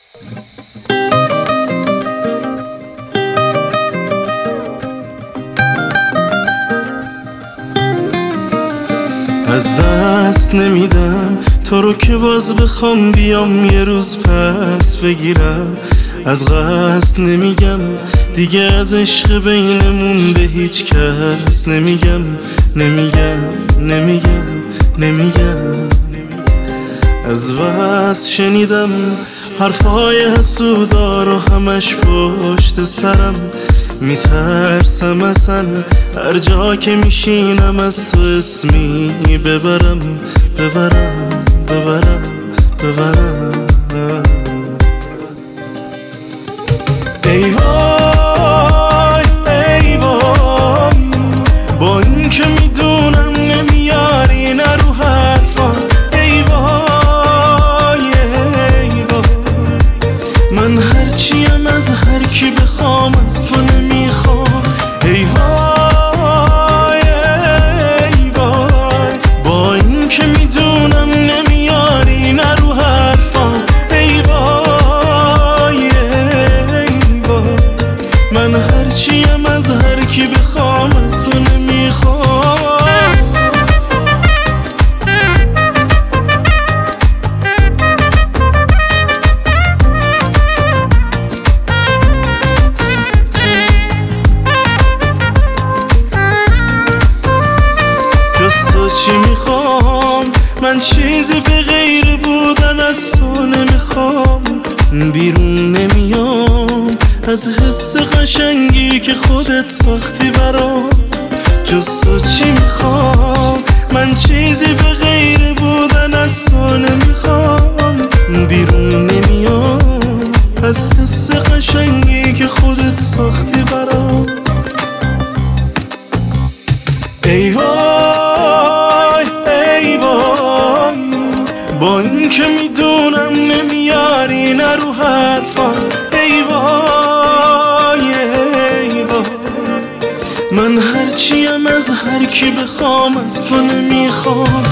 از دست نمیدم تو رو که باز بخوام بیام یه روز پس بگیرم. از قصد نمیگم دیگه از عشق بینمون به هیچ کس نمیگم نمیگم. از بس شنیدم حرفای حسودا رو همش پشت سرم. میترسم اصلا هر جا که میشینم از تو اسمی ببرم. ای وای ای وای با این که میدونم نمیاری نه رو حرفا. ای وای ای وای من هرچیم از هر کی بخوام از تو نمیخوام. ای وای ای وای با این که میدونم نمیاری نه رو حرفا. ای وای ای وای من هرچیم از هر کی بخوام از تو نمیخوام. تو چی میخوام من چیزی به غیر بودن از تو نمیخوام. بیرون نمیام از حس قشنگی که خودت ساختی برام. جز تو چی میخوام من چیزی به غیر بودن از تو نمیخوام. بیرون نمیام از حس قشنگی که خودت ساختی برام. ای وای ای وای با این که میدونم نمیاری نه رو حرفا. ای وای ای وای من هرچیم از هر کی بخوام از تو نمیخوام.